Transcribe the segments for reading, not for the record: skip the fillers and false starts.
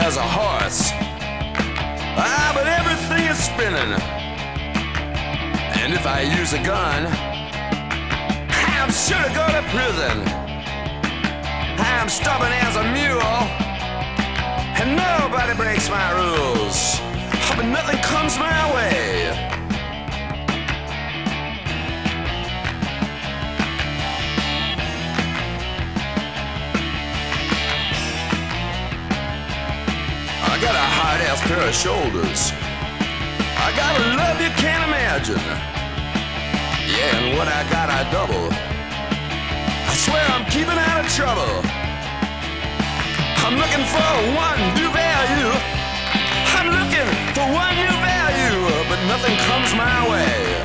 as a horse. But everything is spinning. And if I use a gun, I'm sure to go to prison. I'm stubborn as a mule, and nobody breaks my rules. But nothing comes my way. I got a hard-ass pair of shoulders. I got a love you can't imagine. Yeah, and what I got I double. I swear I'm keeping out of trouble. I'm looking for one new value. I'm looking for one new value, but nothing comes my way.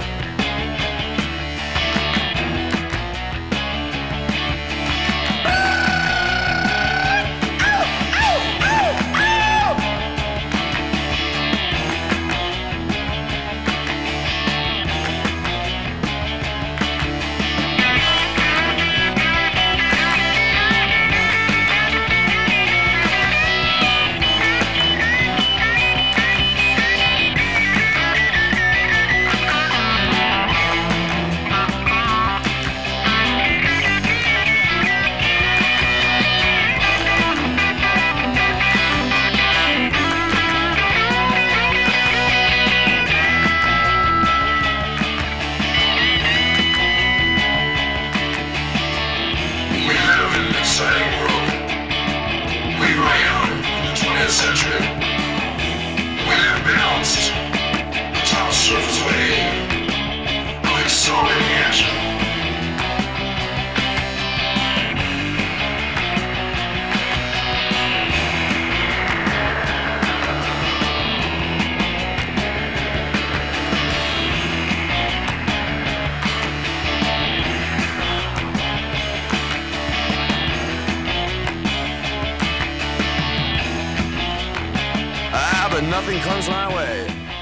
Century. We live balanced, the top surface wave of accelerating action. But nothing comes my way.